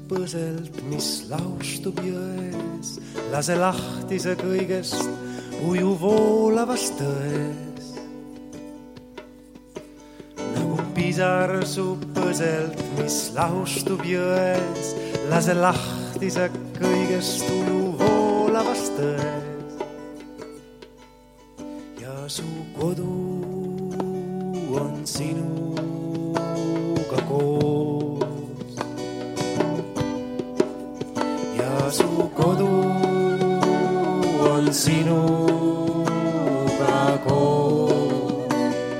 põselt, mis laustub jões. Lase lahti see kõigest uju voolavast tões. Nagu pisar su põselt, mis laustub jões. Lase lahti see kõigest uju voolavast tões. Ja su kodu on sinuga koos. Ja su kodu on sinuga koos.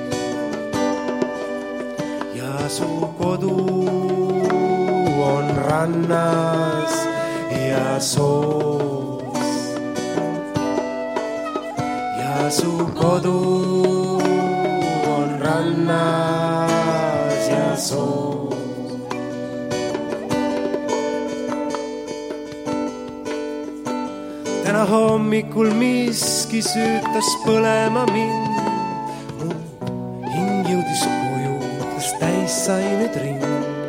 Ja su kodu on rannas ja soos. Ja su kodu on rannas ja soos. Täna hommikul miski süütas põlema mind. Mu hing jõudis koju, kus täis sai nüüd ring.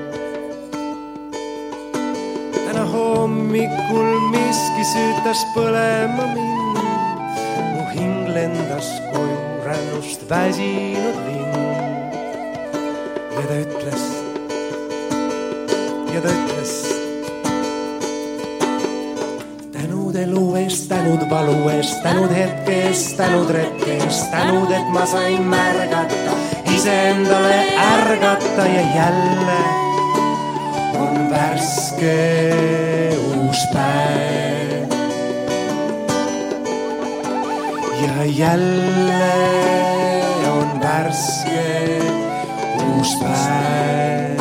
Täna hommikul miski süütas põlema mind. Mu hing lendas koju rännust väsinud lind. Ja ta ütles, tänud elu eest, tänud valu eest, tänud hetke eest, tänud retke eest, tänud, et ma sain märgata, iseendale ärgata ja jälle on värske uus päev. Ja jälle on värske uus päev.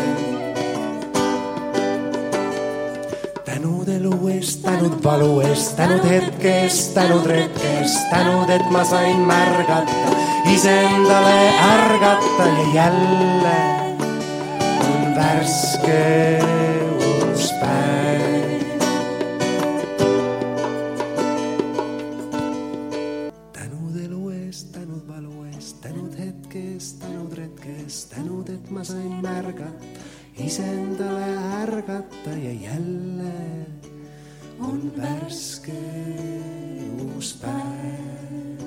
Tänud elu eest, tänud valu eest, tänud hetke eest, tänud retke eest, tänud, et ma sain märgata, iseendale ärgata ja jälle on värske uus päev. Tänud elu eest, tänud valu eest, tänud hetke eest, tänud retke eest, tänud, et ma sain märgata, iseendale ärgata ja jälle on värske uus päev.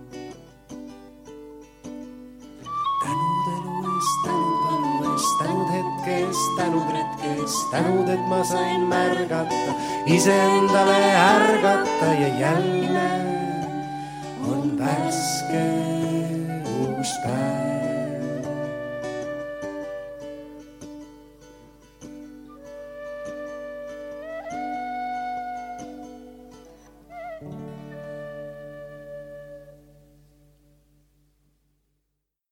Tänud elu eest, tänud valu eest, tänud hetke eest, tänud retke eest, tänud, et ma sain märgata, iseendale ärgata ja jälle on värske